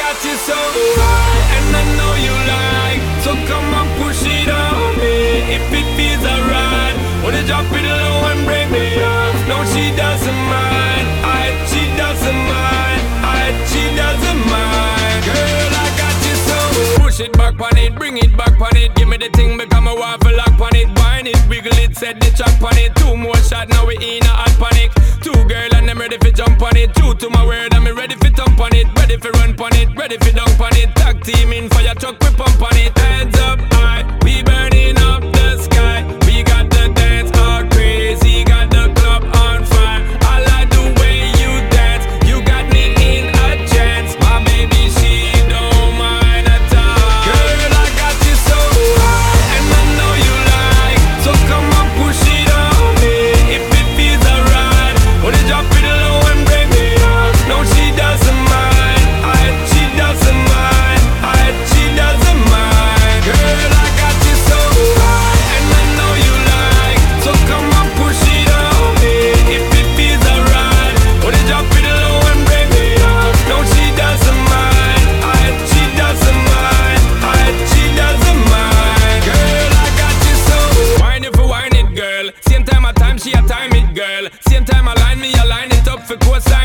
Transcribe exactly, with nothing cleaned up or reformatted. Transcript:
got you so high, and I know you like. So come and push it on me. If it feels alright, wanna drop it low and break me off. No, she doesn't mind. I, she doesn't mind. I, she doesn't mind. Girl, I got you so. Push it back on it, bring it back on it. Give me the thing, become a waffle lock on it. Wine it, wiggle it, set the track on it. Two more shots, now we in a hot panic. Two girl and I'm ready for jump on it. True to my word, I'm ready for thump on it. Ready for run on it, ready for dunk on it. Tag team in fire truck, we pump on it. Hands up high, we burning up the sky. We got the dance all crazy, got the club on fire. I like the way you dance, you got me in a trance. My baby, she don't mind at all. Girl, I got you so high, and I know you like. So come on, push it on me. If it feels alright, wanna drop it low and break me off. No, she doesn't mind. I, she doesn't mind. I, she doesn't mind. Girl, I got you so high, and I know you like. So come on, push it on me. If it feels alright, wanna drop it low and break me off. No, she doesn't mind. I, she doesn't mind. I, she doesn't mind. Girl, I got you so. Wine it for wine it, girl. Same time I time she a time it, girl. Same time I line me, I line it up for course.